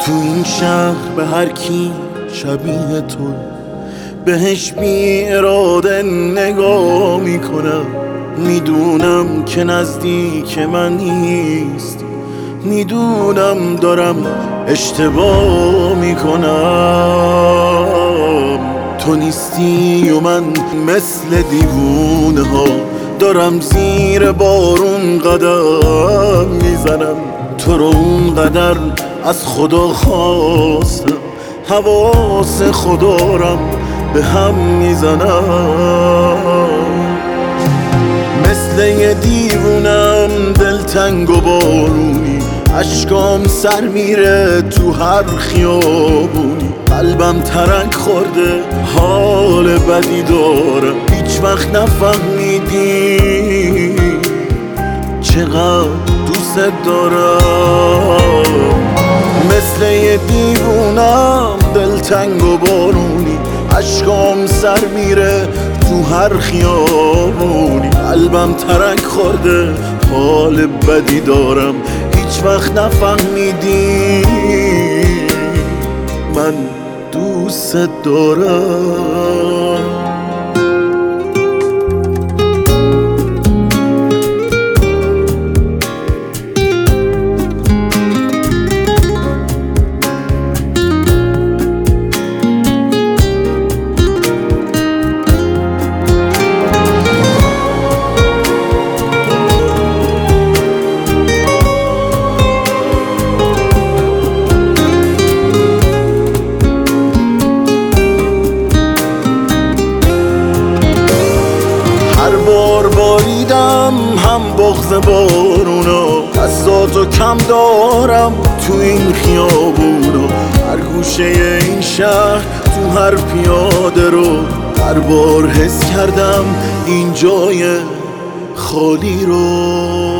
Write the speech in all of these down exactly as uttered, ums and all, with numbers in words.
تو این شهر به هر کی شبیه تو بهش بی اراده نگاه میکنم. میدونم که نزدیک من نیست، میدونم دارم اشتباه میکنم. تو نیستی و من مثل دیوونه ها دارم زیر بارون قدم میزنم. تو رو اونقدر از خدا خواستم، حواس خدارم به هم میزنم. مثل یه دیوونم دلتنگ و بارونی، اشکام سر میره تو هر خیابونی. قلبم ترک خورده حال بدی دارم، هیچ وقت نفهمیدی چقدر دوست دارم. مثل یه دیوونم دلتنگ و بارونی، اشکام سر میره تو هر خیابونی. قلبم ترک خورده حال بدی دارم، هیچ وقت نفهمیدی من دوست دارم. بار باریدم هم بغض بارونا، دستاتو کم دارم تو این خیابونا. هر گوشه این شهر تو هر پیاده رو، هر بار حس کردم این جای خالی رو.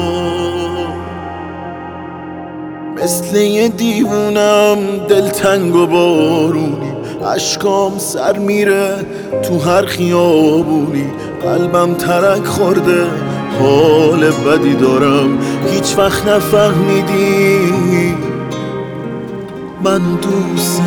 مثل یه دیوونم دلتنگ و بارونی، اشکام سر میره تو هر خیابونی. قلبم ترک خورده حال بدی دارم، هیچ وقت نفهمیدی من دوست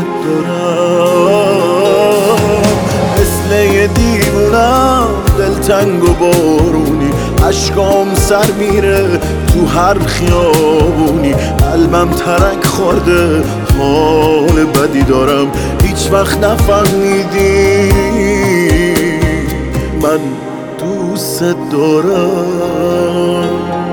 دارم. مثل یه دیوونم دلتنگ و بارونی، اشکام سر میره تو هر خیابونی. قلبم ترک خورده حال بدی دارم، هیچ وقت نفهمیدی من دوست دارم.